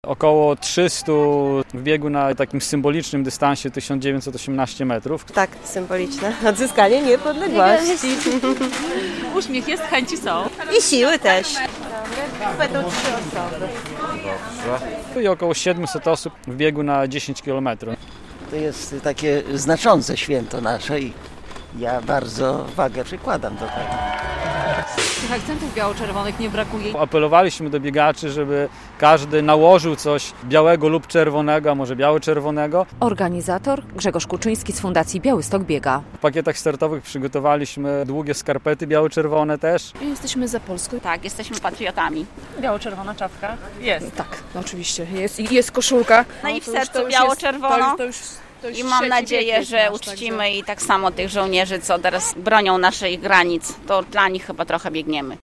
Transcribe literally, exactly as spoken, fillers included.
Około trzysta w biegu na takim symbolicznym dystansie tysiąc dziewięćset osiemnaście metrów. Tak, symboliczne. Odzyskanie niepodległości. Uśmiech jest, chęci są. I siły też. Będą trzy osoby. I około siedemset osób w biegu na dziesięć kilometrów. To jest takie znaczące święto nasze i ja bardzo wagę przykładam do tego. Tych akcentów biało-czerwonych nie brakuje. Apelowaliśmy do biegaczy, żeby każdy nałożył coś białego lub czerwonego, a może biało-czerwonego. Organizator Grzegorz Kuczyński z Fundacji Białystok Biega. W pakietach startowych przygotowaliśmy długie skarpety biało-czerwone też. Jesteśmy za Polską. Tak, jesteśmy patriotami. Biało-czerwona czapka? Jest. Tak, no oczywiście. Jest, jest koszulka. No i w to już- sercu to już biało-czerwono. jest- to już- to już- to już I mam trzeci nadzieję, wiek że jest nasz, uczcimy także- i tak samo tych żołnierzy, co teraz bronią naszych granic. To dla nich chyba trochę biegniemy.